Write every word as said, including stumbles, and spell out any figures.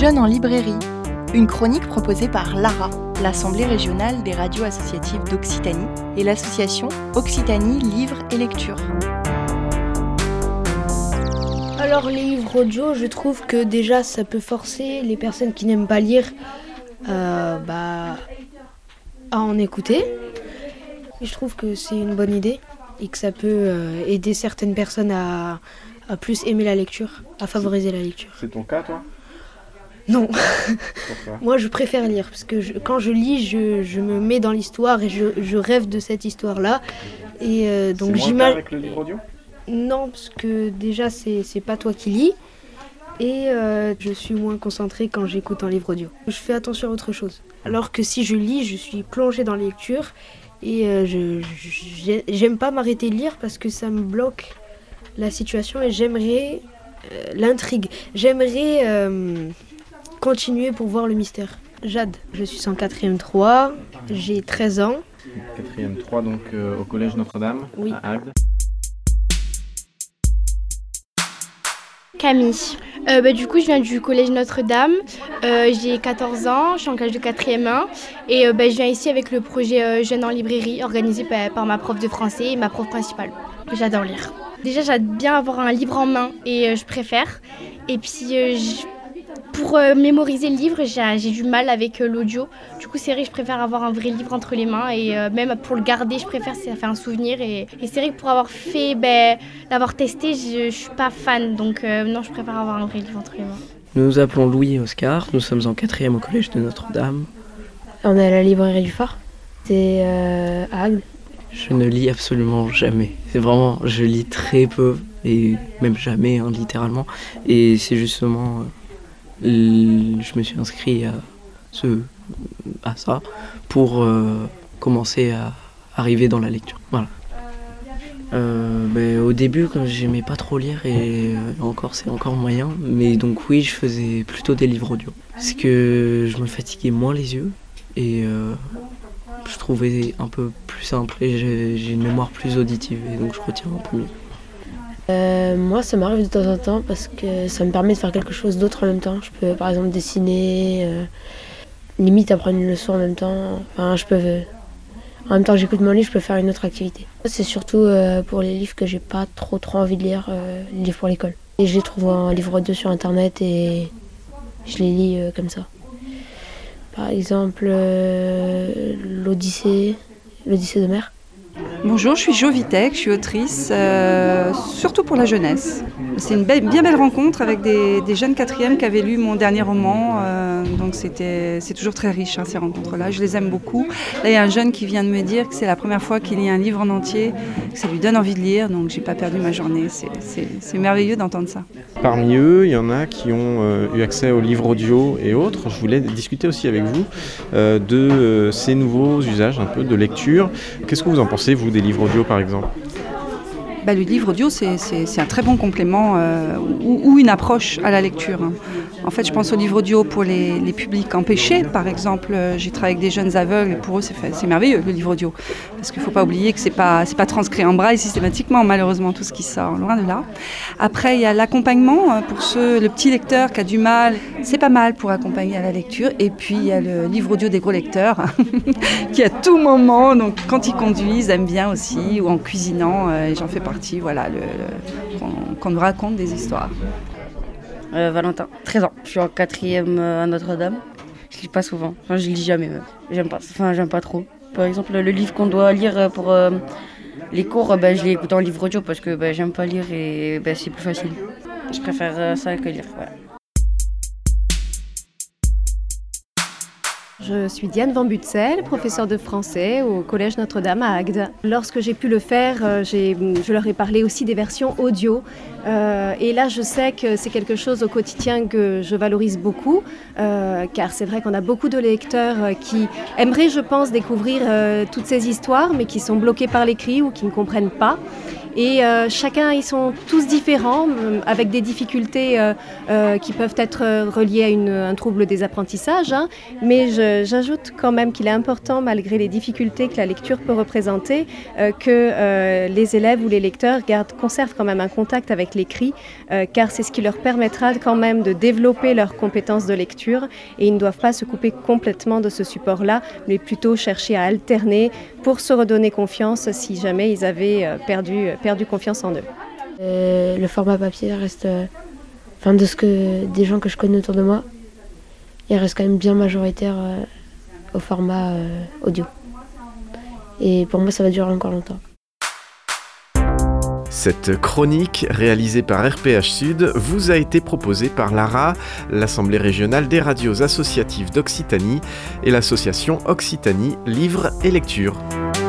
Jeunes en librairie, une chronique proposée par l'A R A, l'Assemblée régionale des radios associatives d'Occitanie, et l'association Occitanie Livres et Lecture. Alors les livres audio, je trouve que déjà ça peut forcer les personnes qui n'aiment pas lire euh, bah, à en écouter. Et je trouve que c'est une bonne idée et que ça peut euh, aider certaines personnes à, à plus aimer la lecture, à favoriser la lecture. C'est ton cas, toi ? Non. Pourquoi ? Moi, je préfère lire parce que je, quand je lis, je, je me mets dans l'histoire et je, je rêve de cette histoire-là. Et euh, donc c'est moins j'imagine. le cas avec le livre audio ? Non, parce que déjà, c'est, c'est pas toi qui lis. Et euh, je suis moins concentrée quand j'écoute un livre audio. Je fais attention à autre chose. Alors que si je lis, je suis plongée dans la lecture. Et euh, je, je, j'aime pas m'arrêter de lire parce que ça me bloque la situation. Et j'aimerais euh, l'intrigue. J'aimerais euh, continuer pour voir le mystère. Jade, je suis en quatrième trois. J'ai treize ans. quatrième trois, donc euh, au collège Notre-Dame, Oui. à Agde. Camille. Euh, bah, du coup, je viens du collège Notre-Dame. Euh, j'ai quatorze ans, je suis en classe de quatrième un. Et euh, bah, je viens ici avec le projet euh, Jeunes en librairie, organisé bah, par ma prof de français et ma prof principale. J'adore lire. Déjà, j'aime bien avoir un livre en main et euh, je préfère. Et puis, euh, je... pour euh, mémoriser le livre, j'ai, j'ai du mal avec euh, l'audio. Du coup, c'est vrai que je préfère avoir un vrai livre entre les mains. Et euh, même pour le garder, je préfère, ça fait un souvenir. Et, et c'est vrai que pour avoir fait, ben, l'avoir testé, je ne suis pas fan. Donc euh, non, je préfère avoir un vrai livre entre les mains. Nous nous appelons Louis et Oscar. Nous sommes en quatrième au collège de Notre-Dame. On est à la librairie du Phare. C'est euh, à Agde. Je ne lis absolument jamais. C'est vraiment, je lis très peu. Et même jamais, hein, littéralement. Et c'est justement... Euh, je me suis inscrit à, ce, à ça pour euh, commencer à arriver dans la lecture. Voilà. Euh, ben, au début, quand j'aimais pas trop lire et euh, encore c'est encore moyen, mais donc oui, je faisais plutôt des livres audio parce que je me fatiguais moins les yeux et euh, je trouvais un peu plus simple et j'ai, j'ai une mémoire plus auditive et donc je retiens un peu mieux. Euh, moi, ça m'arrive de temps en temps parce que ça me permet de faire quelque chose d'autre en même temps. Je peux par exemple dessiner, euh, limite apprendre une leçon en même temps. Enfin, je peux, euh, en même temps que j'écoute mon livre, je peux faire une autre activité. C'est surtout euh, pour les livres que j'ai pas trop trop envie de lire, euh, les livres pour l'école. Et je les trouve en livre audio sur internet et je les lis euh, comme ça. Par exemple, euh, l'Odyssée, l'Odyssée d'Homère. Bonjour, je suis Jo Vitek, je suis autrice, euh, surtout pour la jeunesse. C'est une belle, bien belle rencontre avec des, des jeunes quatrièmes qui avaient lu mon dernier roman, euh, donc c'était, c'est toujours très riche hein, ces rencontres-là, je les aime beaucoup. Là il y a un jeune qui vient de me dire que c'est la première fois qu'il lit un livre en entier, que ça lui donne envie de lire, donc j'ai pas perdu ma journée, c'est, c'est, c'est merveilleux d'entendre ça. Parmi eux, il y en a qui ont euh, eu accès aux livres audio et autres. Je voulais discuter aussi avec vous euh, de euh, ces nouveaux usages un peu de lecture. Qu'est-ce que vous en pensez, vous, des livres audio par exemple ? Bah, le livre audio, c'est, c'est, c'est un très bon complément euh, ou, ou une approche à la lecture. Hein. En fait, je pense au livre audio pour les, les publics empêchés. Par exemple, euh, j'ai travaillé avec des jeunes aveugles et pour eux, c'est, fait, c'est merveilleux, le livre audio. Parce qu'il ne faut pas oublier que ce n'est pas, c'est pas transcrit en braille systématiquement, malheureusement, tout ce qui sort, loin de là. Après, il y a l'accompagnement pour ceux, le petit lecteur qui a du mal. C'est pas mal pour accompagner à la lecture. Et puis, il y a le livre audio des gros lecteurs qui, à tout moment, donc, quand ils conduisent, aiment bien aussi, ou en cuisinant, euh, j'en fais partie. Voilà, le, le, qu'on, qu'on nous raconte des histoires. Euh, Valentin, treize ans. Je suis en quatrième à Notre-Dame. Je lis pas souvent. Enfin, je lis jamais même. J'aime pas. Enfin, j'aime pas trop. Par exemple, le livre qu'on doit lire pour euh, les cours, bah, je l'écoute en livre audio parce que bah, j'aime pas lire et bah, c'est plus facile. Je préfère euh, ça que lire. Ouais. Je suis Diane Van Butzel, professeure de français au Collège Notre-Dame à Agde. Lorsque j'ai pu le faire, j'ai, je leur ai parlé aussi des versions audio. Euh, et là, je sais que c'est quelque chose au quotidien que je valorise beaucoup, euh, car c'est vrai qu'on a beaucoup de lecteurs qui aimeraient, je pense, découvrir euh, toutes ces histoires, mais qui sont bloqués par l'écrit ou qui ne comprennent pas. Et euh, chacun, ils sont tous différents, euh, avec des difficultés euh, euh, qui peuvent être reliées à une, un trouble des apprentissages. Hein. Mais je, j'ajoute quand même qu'il est important, malgré les difficultés que la lecture peut représenter, euh, que euh, les élèves ou les lecteurs gardent, conservent quand même un contact avec l'écrit, euh, car c'est ce qui leur permettra quand même de développer leurs compétences de lecture. Et ils ne doivent pas se couper complètement de ce support-là, mais plutôt chercher à alterner pour se redonner confiance si jamais ils avaient perdu, perdu confiance en eux. Euh, le format papier reste, euh, enfin de ce que des gens que je connais autour de moi, il reste quand même bien majoritaire euh, au format euh, audio. Et pour moi, ça va durer encore longtemps. Cette chronique, réalisée par R P H Sud, vous a été proposée par l'A R A, l'Assemblée régionale des radios associatives d'Occitanie, et l'association Occitanie Livre et Lecture.